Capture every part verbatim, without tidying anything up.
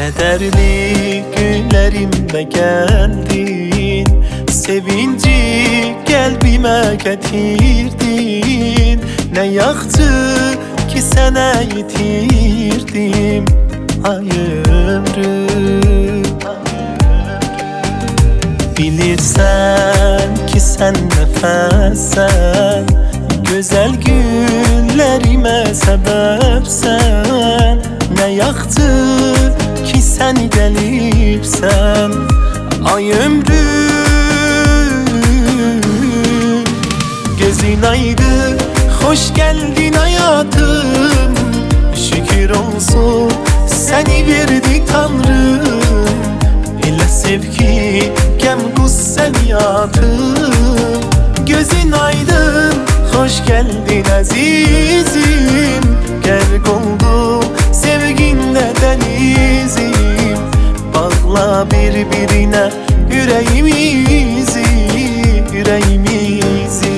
Kederli günlerimde geldin, sevinci kalbime getirdin. Ne yaktı ki sana yitirdim ay ömrüm. Bilirsen ki sen nefessen, güzel günlerime sebepsen. Ne yaktı ki sen gelipsen ay ömrüm. Gözün aydın, hoş geldin hayatım. Şükür olsun seni verdi Tanrım. Elə sev ki gəm qüssəm yatım. Gözün aydın, hoş geldin azizim. Gərq oldum sevginlə dənizim. Bağla bir-birinə ürəyimizi, ürəyimizi.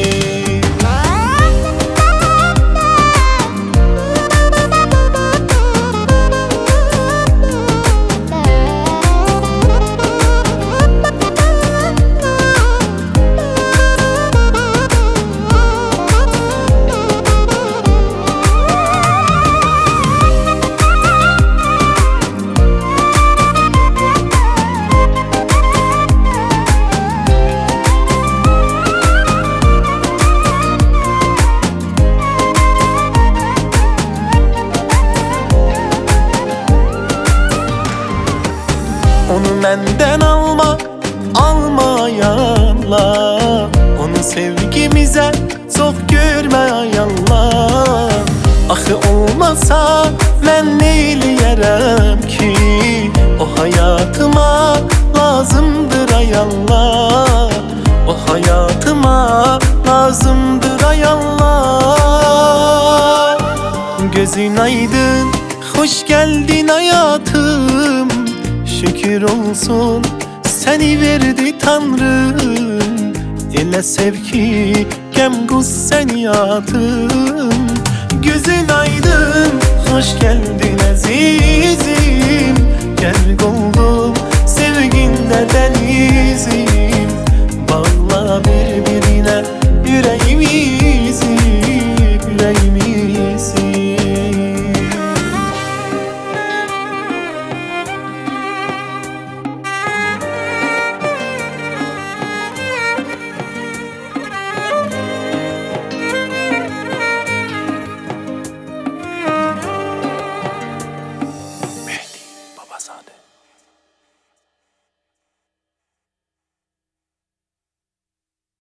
Onu məndən alma, almayanlar. Onu sevgimizə çox görmə ayallar. Axı olmasa mən neyləyərəm ki? O hayatıma lazımdır ayallar. O hayatıma lazımdır ayallar. Gözün aydın, hoş geldin hayatım. Şükür olsun seni verdi Tanrım. Elə sev ki gəm qüssen yatım.